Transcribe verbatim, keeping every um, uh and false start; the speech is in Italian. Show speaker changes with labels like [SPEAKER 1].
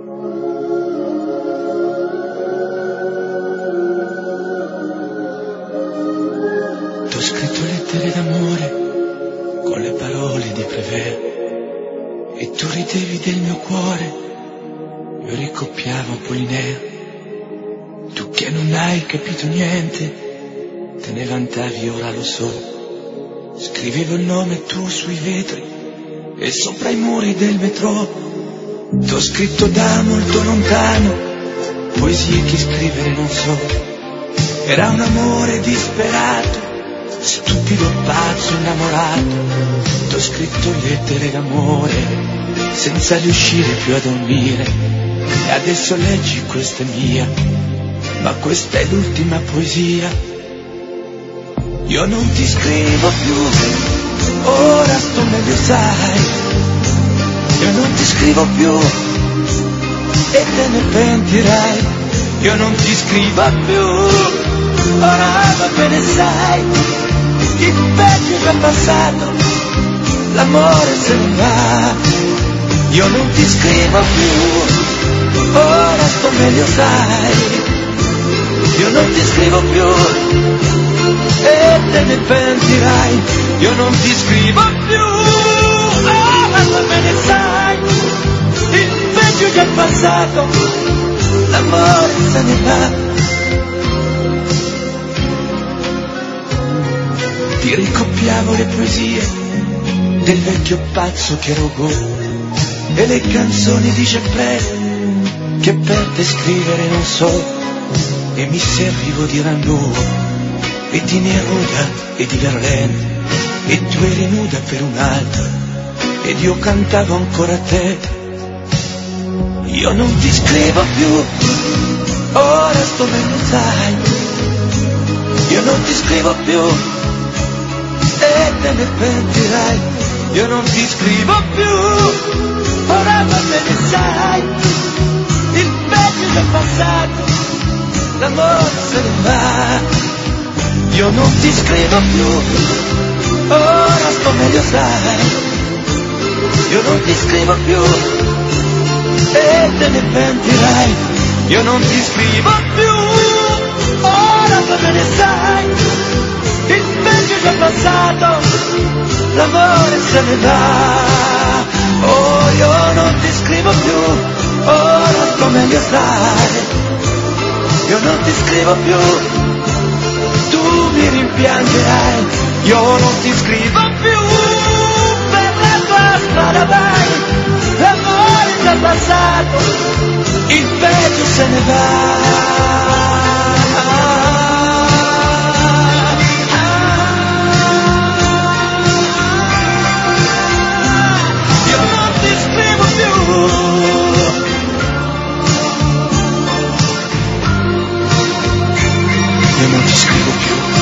[SPEAKER 1] T'ho scritto lettere d'amore con le parole di Prévert e tu ridevi del mio cuore, io ricoppiavo Apollinaire. Tu che non hai capito niente, te ne vantavi, ora lo so. Scrivevo il nome tuo sui vetri e sopra i muri del metro. T'ho scritto da molto lontano poesie che scrivere non so. Era un amore disperato, se tu ti do pazzo innamorato. T'ho scritto lettere d'amore senza riuscire più a dormire, e adesso leggi, questa è mia, ma questa è l'ultima poesia. Io non ti scrivo più, ora sto meglio sai. Io non ti scrivo più e te ne pentirai. Io non ti scrivo più, ora va bene sai. Il peggio è già passato, l'amore se ne va. Io non ti scrivo più, ora sto meglio sai. Io non ti scrivo più e te ne pentirai. Io non ti scrivo più, ora va bene sai. Il peggio è già passato, l'amore se ne va. Ti ricoppiavo le poesie del vecchio pazzo che ero Go e le canzoni di Geprel che per te scrivere non so. E mi servivo di Rimbaud e di Neruda e di Verlaine, e tu eri nuda per un'altra ed io cantavo ancora a te. Io non ti scrivo più, ora sto meglio sai. Io non ti scrivo più e te ne pentirai. Io non ti scrivo più, ora va bene sai. Il peggio è già passato, l'amore se ne va. Io non ti scrivo più, ora sto meglio sai. Io non ti scrivo più e te ne pentirai. Io non ti scrivo più, ora va bene sai. Il peggio è già passato, l'amore se ne va. Oh, io non ti scrivo più, ora sto meglio sai. Io non ti scrivo più, tu mi rimpiangerai. Io non ti scrivo più, per la tua strada vai. L'amore è già passato, il peggio se ne va. Io non ti scrivo più. Io non ti scrivo più.